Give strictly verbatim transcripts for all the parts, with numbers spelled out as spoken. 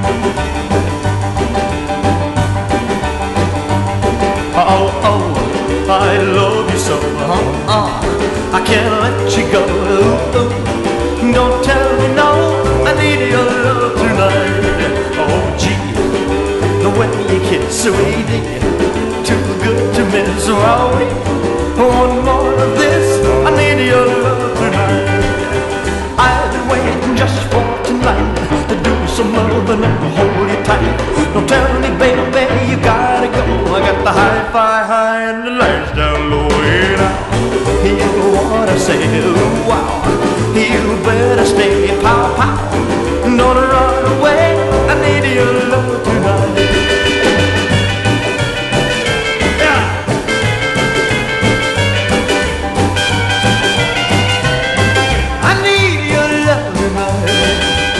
Oh, oh, I love you so. Uh, uh, I can't let you go. Ooh, ooh. Don't tell me no, I need your love tonight. Oh, gee, the way you kiss, sweetie, too good to miss. Oh, one more of this, I need your love tonight. I've been waiting just for tonight to do some loving and hold you tight. Don't tell me, baby, you gotta go. I got the hi-fi high and the lights down low. And I, you wanna say, ooh, wow, you better stay, pow, pow. Don't run away, I need your love tonight. Yeah. I need your love tonight.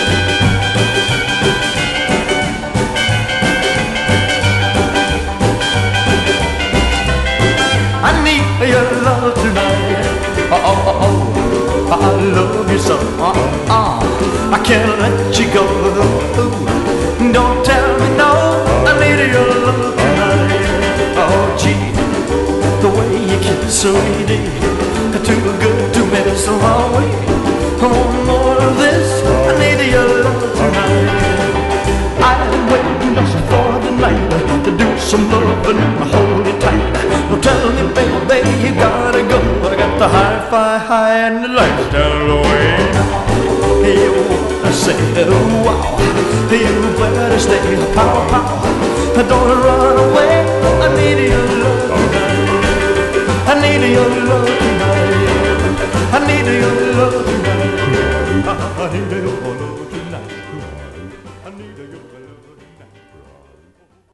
I need your love tonight. Oh, oh, oh, oh, I love you so. Uh, uh, I can't let you go. Ooh, don't tell me no, I need your love tonight. Oh, gee, the way you kiss, sweetie, too good to miss. Oh, one more of this, I need your love tonight. I've been waiting just for the night to do some loving and hold you tight. Don't tell me, baby, you gotta go. I got the hi-fi high and the lights down low. You wanna say, oh, wow, you better stay, pow, pow. Don't run away, I need your love tonight. I need your love tonight. I need your love tonight. I need your love.